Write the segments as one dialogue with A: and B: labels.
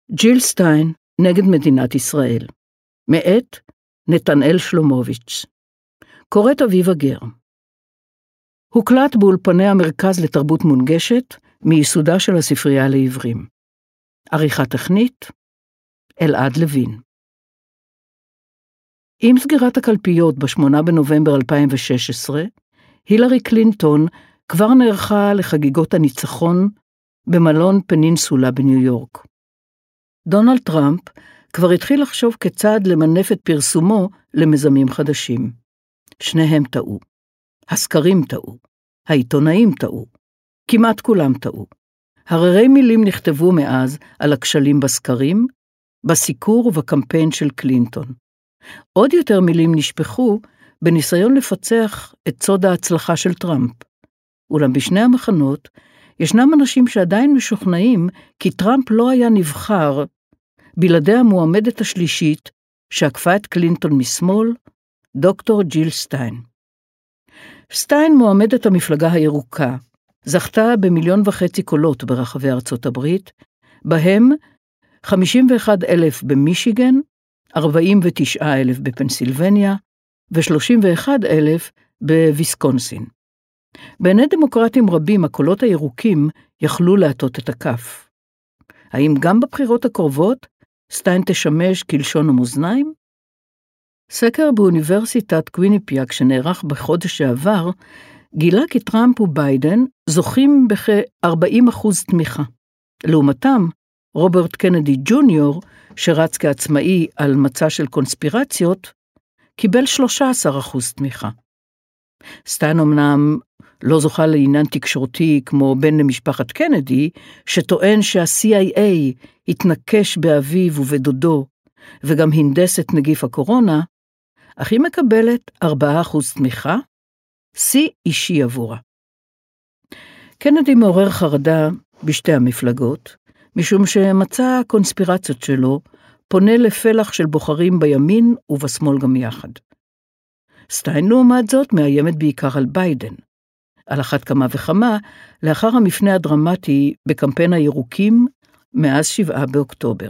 A: ג'יל סטיין נגד מדינת ישראל. מאת נתנאל שלומוביץ'. קוראת אביבה גר. הוקלט באולפני המרכז לתרבות מונגשת מיסודה של הספרייה לעברים. עריכה טכנית אלעד לוין. עם סגירת הקלפיות ב-8 בנובמבר 2016, הילרי קלינטון כבר נערכה לחגיגות הניצחון במלון פנינסולה בניו יורק. דונלד טראמפ כבר התחיל לחשוב כיצד למנף את פרסומו למיזמים חדשים. שניהם טעו. הסקרים טעו. העיתונאים טעו. כמעט כולם טעו. הררי מילים נכתבו מאז על הכשלים בסקרים, בסיקור ובקמפיין של קלינטון. עוד יותר מילים נשפכו בניסיון לפצח את סוד ההצלחה של טראמפ. אולם בשני המחנות ישנם אנשים שעדיין משוכנעים כי טראמפ לא היה נבחר בלעדי המועמדת השלישית שעקפה את קלינטון משמאל, דוקטור ג'יל סטיין. סטיין מועמדת המפלגה הירוקה, זכתה ב1.5 מיליון קולות ברחבי ארצות הברית, בהם 51,000 במישיגן, 49,000 בפנסילבניה ו31,000 בוויסקונסין. בעיני דמוקרטים רבים הקולות הירוקים יכלו להטות את הכף. האם גם בבחירות הקרובות סטיין תשמש כלשון המאזניים? סקר באוניברסיטת קוויניפיאק שנערך בחודש שעבר, גילה כי טראמפ וביידן זוכים בכ-40% תמיכה. לעומתם, רוברט קנדי ג'וניור, שרץ כעצמאי על מצע של קונספירציות, קיבל 13% תמיכה. סטיין אמנם לא זוכה לעניין תקשורתי כמו בן למשפחת קנדי, שטוען שה-CIA התנקש באביו ובדודו, וגם הנדס את נגיף הקורונה, אך היא מקבלת 4% תמיכה, שיא אישי עבורה. קנדי מעורר חרדה בשתי המפלגות, משום שמצע הקונספירציות שלו פונה לפלח של בוחרים בימין ובשמאל גם יחד. סטיין לעומת זאת מאיימת בעיקר על ביידן, על אחת כמה וכמה לאחר המפנה הדרמטי בקמפיין הירוקים מאז 7 באוקטובר.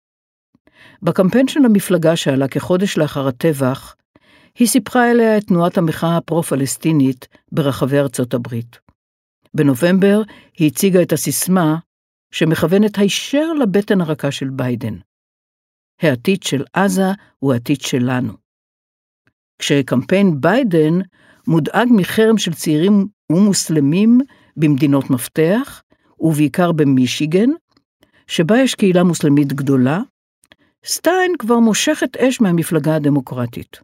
A: בקמפיין של המפלגה שעלה כחודש לאחר הטבח, היא סיפרה אליה את תנועת המחאה הפרו-פלסטינית ברחבי ארצות הברית. בנובמבר היא הציגה את הסיסמה שמכוונת הישר לבטן הרכה של ביידן. העתיד של עזה הוא העתיד שלנו. כשקמפיין ביידן מודאג מחרם של צעירים ומוסלמים במדינות מפתח, ובעיקר במישיגן, שבה יש קהילה מוסלמית גדולה, סטיין כבר מושכת אש מהמפלגה הדמוקרטית.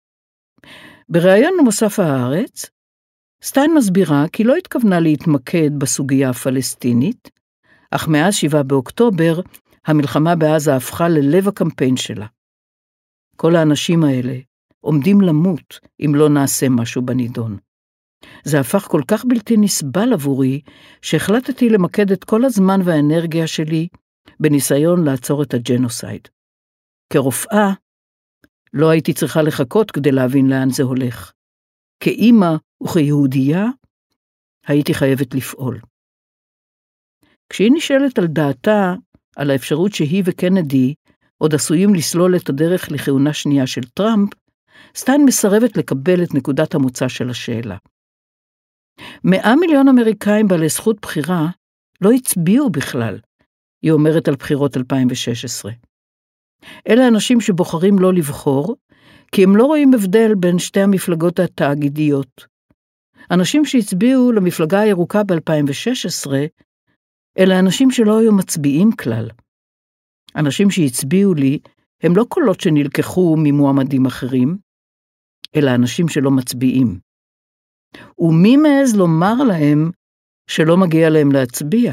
A: בריאיון למוסף הארץ, סטיין מסבירה כי לא התכוונה להתמקד בסוגיה הפלסטינית, אך מאז 7 באוקטובר, המלחמה בעזה הפכה ללב הקמפיין שלה. כל האנשים האלה עומדים למות אם לא נעשה משהו בנידון. זה הפך כל כך בלתי נסבל עבורי, שהחלטתי למקד את כל הזמן והאנרגיה שלי בניסיון לעצור את הג'נוסייד. כרופאה, לא הייתי צריכה לחכות כדי להבין לאן זה הולך. כאימא וכיהודייה, הייתי חייבת לפעול. כשהיא נשאלת על דעתה, על האפשרות שהיא וקנדי עוד עשויים לסלול את הדרך לכהונה שנייה של טראמפ, סטיין מסרבת לקבל את נקודת המוצא של השאלה. 100 מיליון אמריקאים בעלי זכות בחירה לא הצביעו בכלל, היא אומרת על בחירות 2016. אלה אנשים שבוחרים לא לבחור, כי הם לא רואים הבדל בין שתי המפלגות התאגידיות. אנשים שהצביעו למפלגה הירוקה ב-2016, אלה אנשים שלא היו מצביעים כלל. אנשים שהצביעו לי הם לא קולות שנלקחו ממועמדים אחרים, אלא אנשים שלא מצביעים. ומי מעז לומר להם שלא מגיע להם להצביע?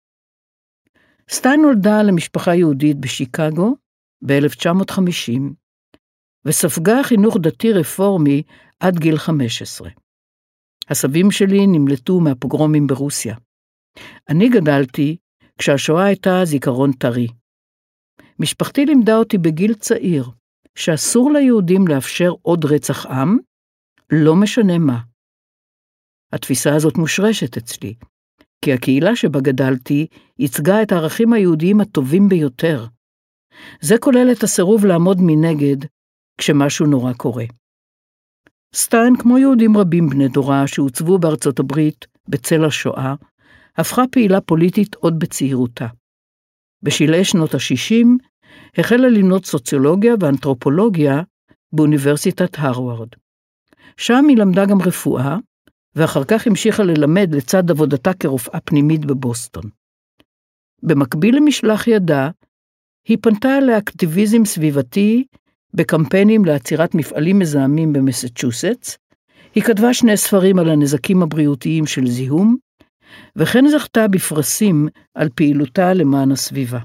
A: סטיין נולדה למשפחה יהודית בשיקגו ב-1950, וספגה חינוך דתי רפורמי עד גיל 15. הסבים שלי נמלטו מהפוגרומים ברוסיה. אני גדלתי כשהשואה הייתה זיכרון טרי. משפחתי לימדה אותי בגיל צעיר שאסור ליהודים לאפשר עוד רצח עם, לא משנה מה. התפיסה הזאת מושרשת אצלי, כי הקהילה שבה גדלתי ייצגה את הערכים היהודיים הטובים ביותר. זה כולל את הסירוב לעמוד מנגד כשמשהו נורא קורה. סטיין, כמו יהודים רבים בני דורה שהוצבו בארצות הברית בצל השואה, הפכה פעילה פוליטית עוד בצעירותה. בשלהי שנות ה-60 החלה ללמוד סוציולוגיה ואנתרופולוגיה באוניברסיטת הרווארד. שם היא למדה גם רפואה, ואחר כך המשיכה ללמד לצד עבודתה כרופאה פנימית בבוסטון. במקביל למשלח ידה, היא פנתה לאקטיביזם סביבתי בקמפיינים לעצירת מפעלים מזהמים במסצ'וסטס, היא כתבה 2 ספרים על הנזקים הבריאותיים של זיהום, וכן זכתה בפרסים על פעילותה למען הסביבה.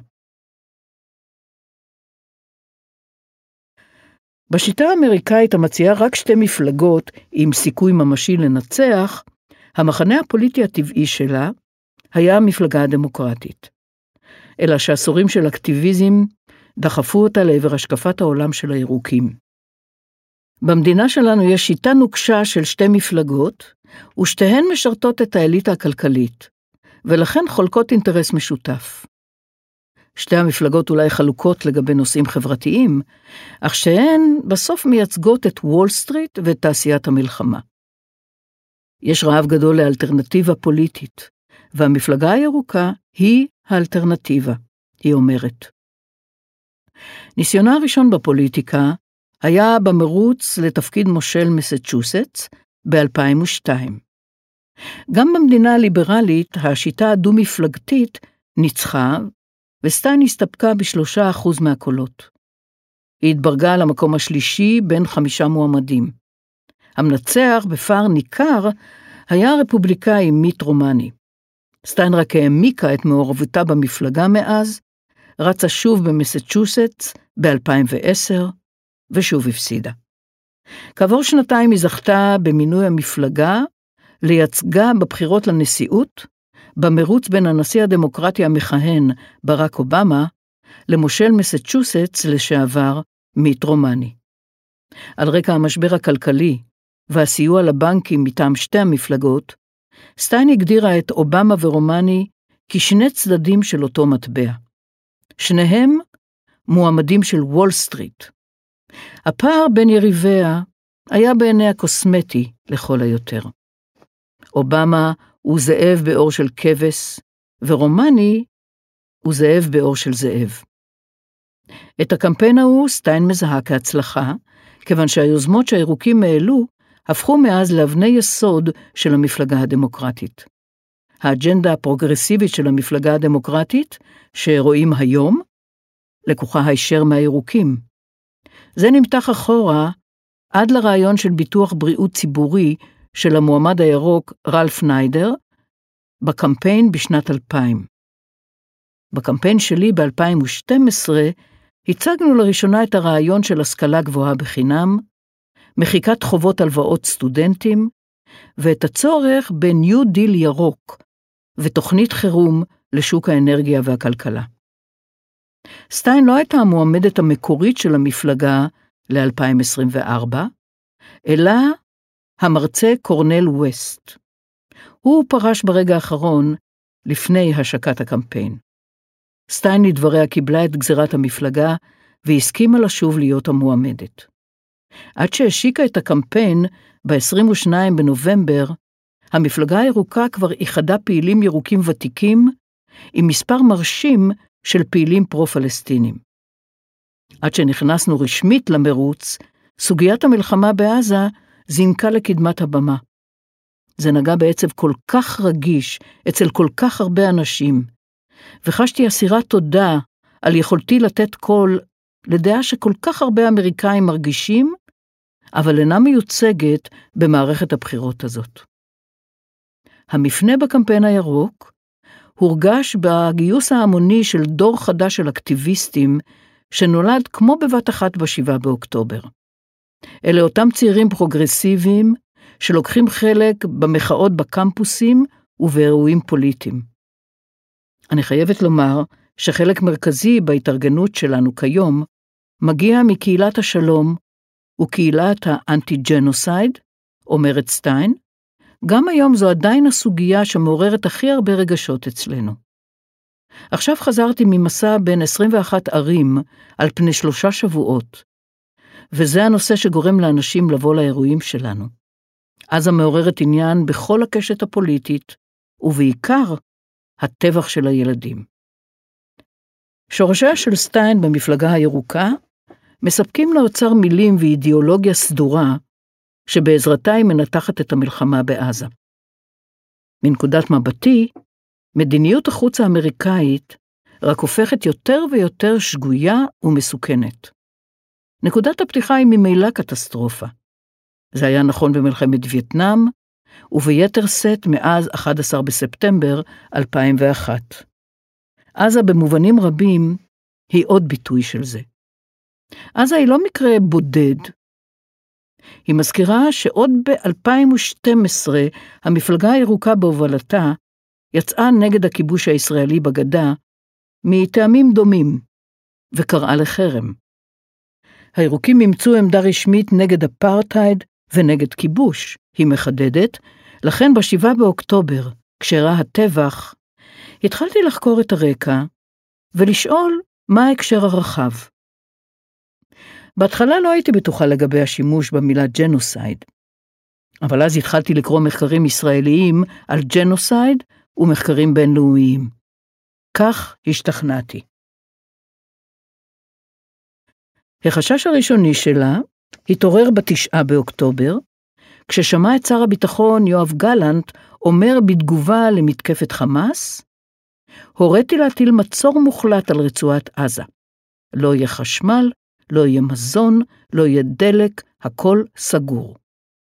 A: בשיטה האמריקאית המציעה רק 2 מפלגות עם סיכוי ממשי לנצח, המחנה הפוליטי הטבעי שלה היה המפלגה הדמוקרטית. אלא שעשורים של אקטיביזם דחפו אותה לעבר השקפת העולם של הירוקים. במדינה שלנו יש שיטה נוקשה של 2 מפלגות, ושתיהן משרתות את האליטה הכלכלית, ולכן חולקות אינטרס משותף. 2 המפלגות אולי חלוקות לגבי נושאים חברתיים, אך שהן בסוף מייצגות את וול סטריט ואת תעשיית המלחמה. יש רעב גדול לאלטרנטיבה פוליטית, והמפלגה הירוקה היא האלטרנטיבה, היא אומרת. ניסיונה הראשון בפוליטיקה היה במרוץ לתפקיד מושל מסצ'וסטס ב-2002. גם במדינה הליברלית השיטה הדו-מפלגתית ניצחה, וסטיין הסתפקה ב3% מהקולות. היא התברגה על המקום השלישי בין 5 מועמדים. המנצח בפער ניכר היה הרפובליקאי מיט רומני. סטיין רק העמיקה את מעורבותה במפלגה מאז, רצה שוב במסצ'וסטס ב-2010, ושוב הפסידה. כעבור 2 היא זכתה במינוי המפלגה, לייצגה בבחירות לנשיאות, במרוץ בין הנשיא הדמוקרטי המכהן ברק אובמה, למושל מסצ'וסטס לשעבר מיט רומני. על רקע המשבר הכלכלי והסיוע לבנקים מטעם 2 המפלגות, סטיין הגדירה את אובמה ורומני כ2 צדדים של אותו מטבע. שניהם מועמדים של וול סטריט. הפער בין יריביה היה בעיניה קוסמטי לכל היותר. אובמה הוא זאב באור של כבש, ורומני הוא זאב באור של זאב. את הקמפיין ההוא סטיין מזהה כהצלחה, כיוון שהיוזמות שהירוקים העלו הפכו מאז לאבני יסוד של המפלגה הדמוקרטית. האג'נדה הפרוגרסיבית של המפלגה הדמוקרטית, שרואים היום, לקוחה הישר מהירוקים. זה נמתח אחורה עד לרעיון של ביטוח בריאות ציבורי של המועמד הירוק רלף ניידר, בקמפיין בשנת 2000. בקמפיין שלי ב-2012 הצגנו לראשונה את הרעיון של השכלה גבוהה בחינם, מחיקת חובות הלוואות סטודנטים, ואת הצורך בניו דיל ירוק, ותוכנית חירום לשוק האנרגיה והכלכלה. סטיין לא הייתה המועמדת המקורית של המפלגה ל-2024, אלא המרצה קורנל ווסט. הוא פרש ברגע האחרון לפני השקת הקמפיין. סטיין לדבריה קיבלה את גזירת המפלגה והסכימה לשוב להיות המועמדת. עד שהשיקה את הקמפיין ב-22 בנובמבר, המפלגה הירוקה כבר איחדה פעילים ירוקים ותיקים עם מספר מרשים של פעילים פרו-פלסטינים. עד שנכנסנו רשמית למרוץ, סוגיית המלחמה בעזה זינקה לקדמת הבמה. זה נגע בעצב כל כך רגיש אצל כל כך הרבה אנשים, וחשתי אסירת תודה על יכולתי לתת קול לדעה שכל כך הרבה אמריקאים מרגישים, אבל אינה מיוצגת במערכת הבחירות הזאת. המפנה בקמפיין הירוק הורגש בגיוס ההמוני של דור חדש של אקטיביסטים שנולד כמו בבת אחת ב7 באוקטובר. אלה אותם צעירים פרוגרסיביים שלוקחים חלק במחאות בקמפוסים ובאירועים פוליטיים. אני חייבת לומר שחלק מרכזי בהתארגנות שלנו כיום מגיע מקהילת השלום וקהילת האנטי-ג'נוסייד, אומרת סטיין, גם היום זו עדיין הסוגיה שמעוררת הכי הרבה רגשות אצלנו. עכשיו חזרתי ממסע בין 21 ערים על פני 3 שבועות, וזה הנושא שגורם לאנשים לבוא לאירועים שלנו. עזה מעוררת עניין בכל הקשת הפוליטית, ובעיקר הטבח של הילדים. שורשיה של סטיין במפלגה הירוקה מספקים לאוצר מילים ואידיאולוגיה סדורה, שבעזרתה היא מנתחת את המלחמה בעזה. מנקודת מבטי, מדיניות החוץ האמריקאית רק הופכת יותר ויותר שגויה ומסוכנת. נקודת הפתיחה היא ממילא קטסטרופה. זה היה נכון במלחמת וייטנאם, וביתר שאת מאז 11 בספטמבר 2001. עזה במובנים רבים היא עוד ביטוי של זה. עזה היא לא מקרה בודד. היא מזכירה שעוד ב-2012 המפלגה הירוקה בהובלתה יצאה נגד הכיבוש הישראלי בגדה מטעמים דומים וקראה לחרם. הירוקים אימצו עמדה רשמית נגד אפרטהייד ונגד כיבוש, היא מחדדת, לכן ב7 באוקטובר, כשאירע הטבח, התחלתי לחקור את הרקע ולשאול מה ההקשר הרחב. בהתחלה לא הייתי בטוחה לגבי השימוש במילה ג'נוסייד, אבל אז התחלתי לקרוא מחקרים ישראליים על ג'נוסייד ומחקרים בינלאומיים. כך השתכנעתי. החשש הראשוני שלה התעורר ב9 באוקטובר, כששמע את שר הביטחון יואב גלנט אומר בתגובה למתקפת חמאס, הוריתי להטיל מצור מוחלט על רצועת עזה. לא יהיה חשמל, לא יהיה מזון, לא יהיה דלק, הכל סגור.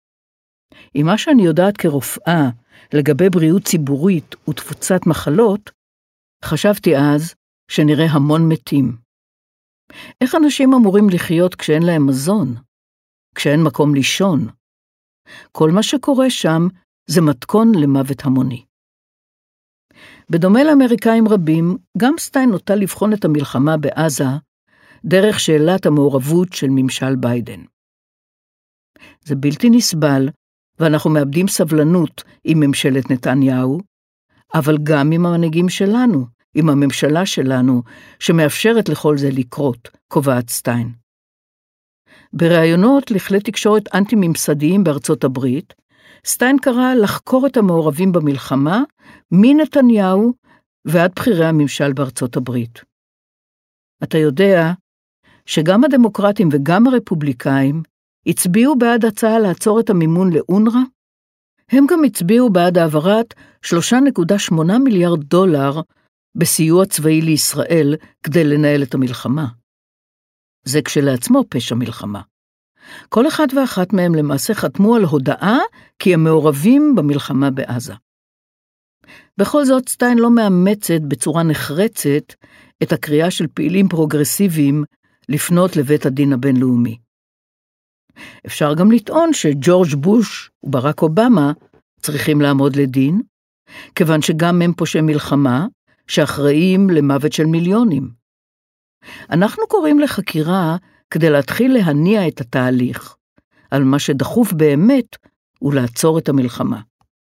A: עם מה שאני יודעת כרופאה לגבי בריאות ציבורית ותפוצת מחלות, חשבתי אז שנראה המון מתים. איך אנשים אמורים לחיות כשאין להם מזון? כשאין מקום לישון? כל מה שקורה שם זה מתכון למוות המוני. בדומה לאמריקאים רבים, גם סטיין נוטה לבחון את המלחמה בעזה דרך שאלת המעורבות של ממשל ביידן. זה בלתי נסבל, ואנחנו מאבדים סבלנות עם ממשלת נתניהו, אבל גם עם המנהיגים שלנו, עם הממשלה שלנו, שמאפשרת לכל זה לקרות, קובעת סטיין. בראיונות לכלי תקשורת אנטי-ממסדיים בארצות הברית, סטיין קרא לחקור את המעורבים במלחמה מנתניהו ועד בכירי הממשל בארצות הברית. אתה יודע שגם הדמוקרטים וגם הרפובליקאים הצביעו בעד הצעה לעצור את המימון לאונר"א, הם גם הצביעו בעד העברת 3.8 מיליארד דולר בסיוע צבאי לישראל כדי לנהל את המלחמה. זה כשלעצמו פשע מלחמה. כל אחד ואחת מהם למעשה חתמו על הודעה כי הם מעורבים במלחמה בעזה. בכל זאת סטיין לא מאמצת בצורה נחרצת את הקריאה של פעילים פרוגרסיביים לפנות לבית הדין הבינלאומי. אפשר גם לטעון שג'ורג' בוש וברק אובמה צריכים לעמוד לדין, כיוון שגם הם פושעי מלחמה שאחראים למוות של מיליונים. אנחנו קוראים לחקירה כדי להתחיל להניע את התהליך, על מה שדחוף באמת הוא לעצור את המלחמה.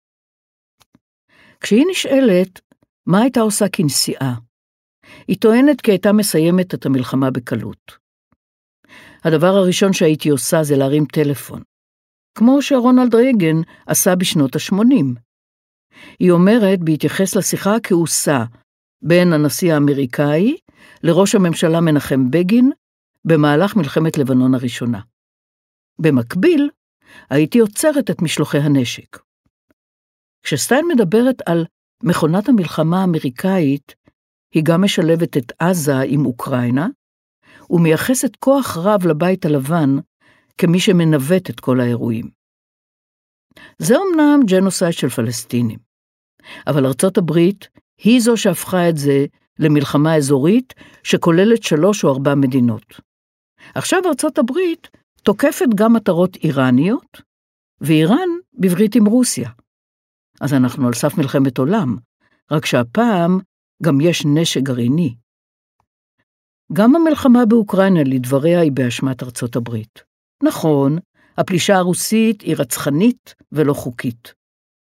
A: כשהיא נשאלת מה הייתה עושה כנסיעה, היא טוענת כי הייתה מסיימת את המלחמה בקלות. הדבר הראשון שהייתי עושה זה להרים טלפון, כמו שרונלד רייגן עשה בשנות ה-80. היא אומרת בהתייחס לשיחה הכעוסה בין הנשיא האמריקאי לראש הממשלה מנחם בגין במהלך מלחמת לבנון הראשונה. במקביל, הייתי עוצרת את משלוחי הנשק. כשסטיין מדברת על מכונת המלחמה האמריקאית, היא גם משלבת את עזה עם אוקראינה, ומייחסת כוח רב לבית הלבן כמי שמנווט את כל האירועים. זה אומנם ג'נוסייד של פלסטינים, אבל ארצות הברית היא זו שהפכה את זה למלחמה אזורית שכוללת 3 או 4 מדינות. עכשיו ארצות הברית תוקפת גם מטרות איראניות, ואיראן בברית עם רוסיה. אז אנחנו על סף מלחמת עולם, רק שהפעם גם יש נשק גרעיני. גם המלחמה באוקראינה לדבריה היא באשמת ארצות הברית. נכון, הפלישה הרוסית היא רצחנית ולא חוקית.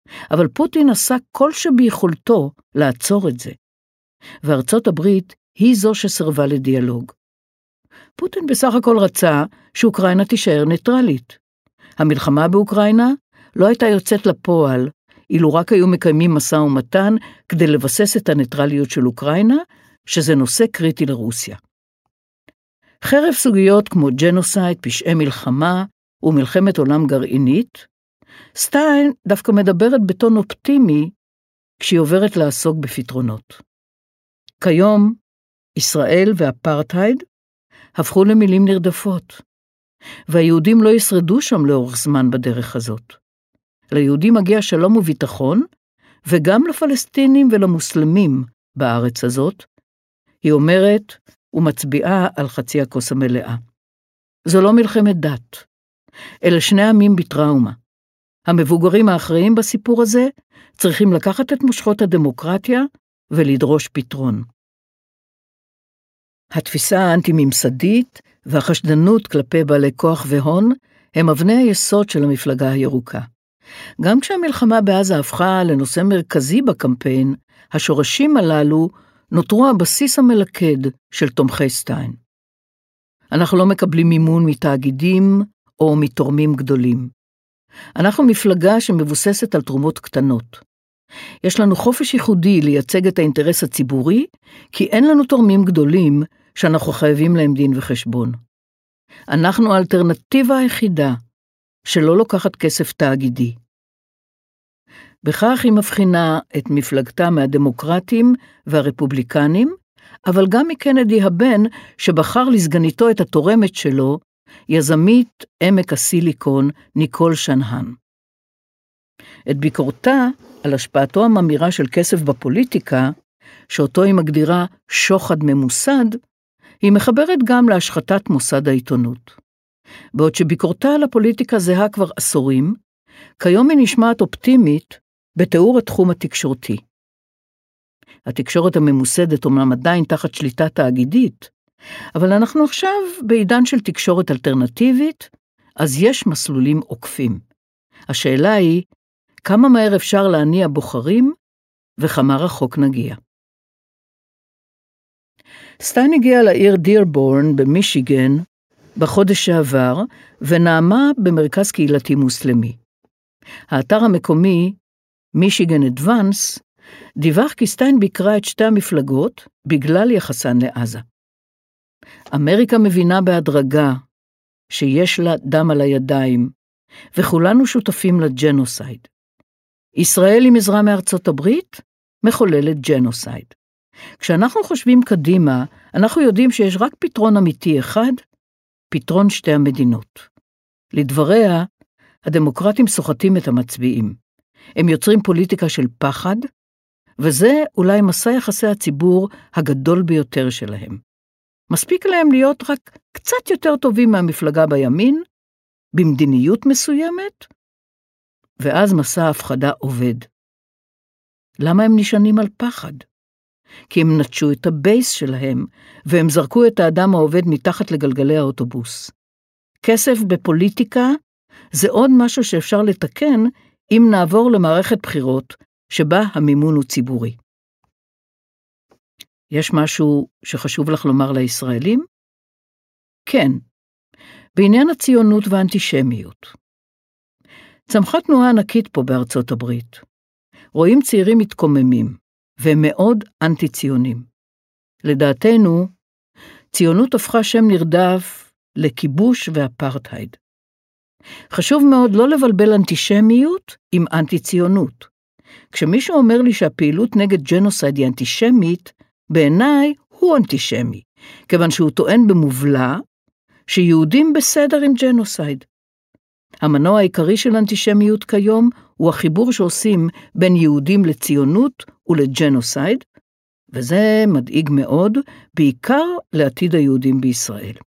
A: אבל פוטין עשה כל שביכולתו לעצור את זה, וארצות הברית היא זו שסרבה לדיאלוג. פוטין בסך הכל רצה שאוקראינה תישאר ניטרלית. המלחמה באוקראינה לא הייתה יוצאת לפועל, אילו רק היו מקיימים משא ומתן כדי לבסס את הניטרליות של אוקראינה, שזה נושא קריטי לרוסיה. חרף סוגיות כמו ג'נוסייד, פשעי מלחמה ומלחמת עולם גרעינית, סטיין דווקא מדברת בטון אופטימי כשהיא עוברת לעסוק בפתרונות. כיום, ישראל ואפרטהייד הפכו למילים נרדפות, והיהודים לא ישרדו שם לאורך זמן בדרך הזאת. ליהודים מגיע שלום וביטחון, וגם לפלסטינים ולמוסלמים בארץ הזאת, היא אומרת ומצביעה על חצי הכוס המלאה. זו לא מלחמת דת, אלא שני עמים בטראומה. המבוגרים האחראים בסיפור הזה צריכים לקחת את מושכות הדמוקרטיה ולדרוש פתרון. התפיסה האנטי-ממסדית והחשדנות כלפי בעלי כוח והון הם אבני היסוד של המפלגה הירוקה. גם כשהמלחמה בעזה הפכה לנושא מרכזי בקמפיין, השורשים הללו נותרו הבסיס המלכד של תומכי סטיין. אנחנו לא מקבלים מימון מתאגידים או מתורמים גדולים. אנחנו מפלגה שמבוססת על תרומות קטנות. יש לנו חופש ייחודי לייצג את האינטרס הציבורי, כי אין לנו תורמים גדולים שאנחנו חייבים להם דין וחשבון. אנחנו האלטרנטיבה היחידה שלא לוקחת כסף תאגידי. בכך היא מבחינה את מפלגתה מהדמוקרטים והרפובליקנים, אבל גם מקנדי הבן שבחר לסגניתו את התורמת שלו, יזמית עמק הסיליקון ניקול שנהן. את ביקורתה על השפעתו הממירה של כסף בפוליטיקה, שאותו היא מגדירה שוחד ממוסד, היא מחברת גם להשחתת מוסד העיתונות. בעוד שביקורתה על הפוליטיקה זהה כבר עשורים, כיום היא נשמעת אופטימית בתיאור התחום התקשורתי. התקשורת הממוסדת אומנם עדיין תחת שליטה תאגידית, אבל אנחנו עכשיו בעידן של תקשורת אלטרנטיבית, אז יש מסלולים עוקפים. השאלה היא, כמה מהר אפשר להניע בוחרים, וכמה רחוק נגיע. סטיין הגיע לעיר דירבורן במישיגן בחודש שעבר, ונעמה במרכז קהילתי מוסלמי. האתר המקומי, מישיגן אדוונס, דיווח כי סטיין ביקרה את שתי המפלגות בגלל יחסן לעזה. אמריקה מבינה בהדרגה שיש לה דם על הידיים, וכולנו שותפים לג'נוסייד. ישראל עם עזרה מארצות הברית מחוללת ג'נוסייד. כשאנחנו חושבים קדימה, אנחנו יודעים שיש רק פתרון אמיתי אחד, פתרון שתי המדינות. לדבריה, הדמוקרטים סוחטים את המצביעים. הם יוצרים פוליטיקה של פחד, וזה אולי מסע יחסי הציבור הגדול ביותר שלהם. מספיק להם להיות רק קצת יותר טובים מהמפלגה בימין, במדיניות מסוימת, ואז מסע ההפחדה עובד. למה הם נשענים על פחד? כי הם נטשו את הבייס שלהם, והם זרקו את האדם העובד מתחת לגלגלי האוטובוס. כסף בפוליטיקה זה עוד משהו שאפשר לתקן אם נעבור למערכת בחירות שבה המימון הוא ציבורי. יש משהו שחשוב לך לומר לישראלים? כן, בעניין הציונות והאנטישמיות. צמחה תנועה ענקית פה בארצות הברית. רואים צעירים מתקוממים, והם מאוד אנטי-ציונים. לדעתנו, ציונות הפכה שם נרדף לכיבוש ואפרטהייד. חשוב מאוד לא לבלבל אנטישמיות עם אנטי-ציונות. כשמישהו אומר לי שהפעילות נגד ג'נוסייד היא אנטישמית, בעיניי הוא אנטישמי, כיוון שהוא טוען במובלע שיהודים בסדר עם ג'נוסייד. המנוע העיקרי של אנטישמיות כיום הוא החיבור שעושים בין יהודים לציונות ולג'נוסייד, וזה מדאיג מאוד, בעיקר לעתיד היהודים בישראל.